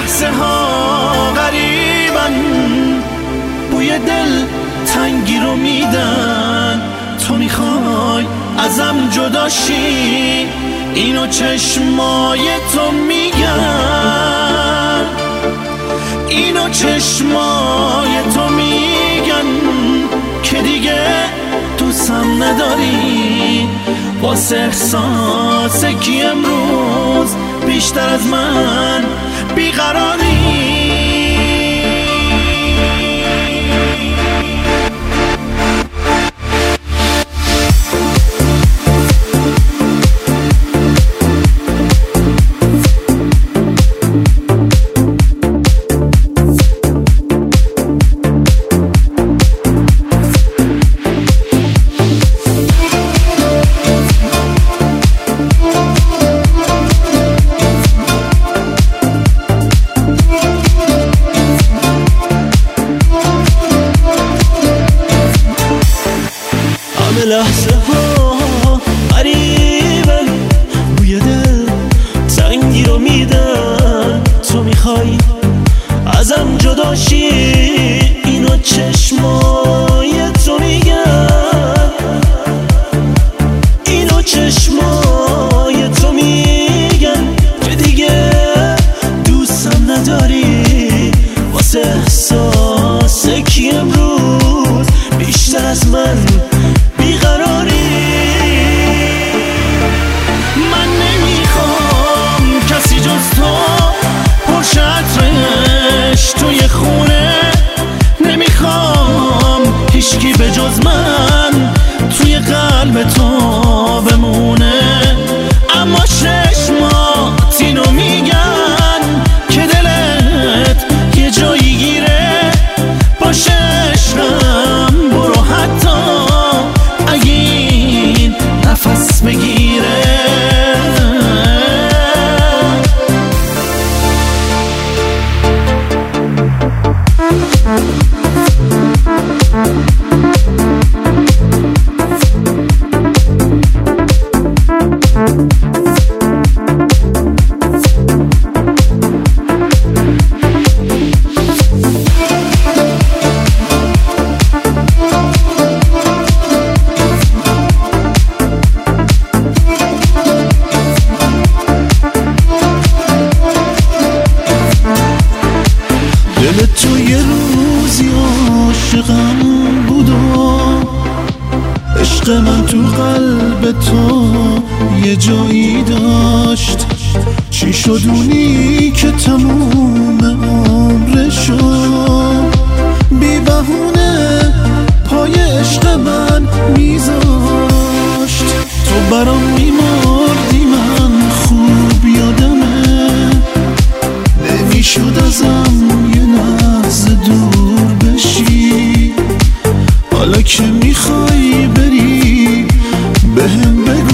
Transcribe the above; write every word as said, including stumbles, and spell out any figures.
لحظه ها غریبن، بوی دل تنگی رو میدن. تو میخوای ازم جداشی، اینو چشمای تو میگن، اینو چشمای تو میگن که دیگه دوستم نداری. واسه احساس کی امروز بیشتر از من بیقراری؟ لحظه ها قریبن، بوی دل تنگی رو میدن. تو میخوای ازم جداشی، اینو چشمای تو میگن، اینو چشمای تو میگن که دیگه دوستم نداری. واسه احساس کی امروز بیشتر از من بیقراری؟ من نمیخوام کسی جز تو پرشه عطرش توی خونه، نمیخوام هیچکی به جز من توی قلب تو بمونه. اما چشمات اینو میگن که دلت یه جایی گیره. باشه عشقم برو حتی اگه نفس بگیره. دل تو یه روزی عاشقم بود و عشق من تو قلب تو یه جایی داشت. چی شد اونی که تموم عمرشو بی بهونه پای عشق من میذاشت؟ تو برام میمردی، من خوب یادمه، نمیشد ازم یه لحظه دور بشی. حالا که میخوای بری بهم بگو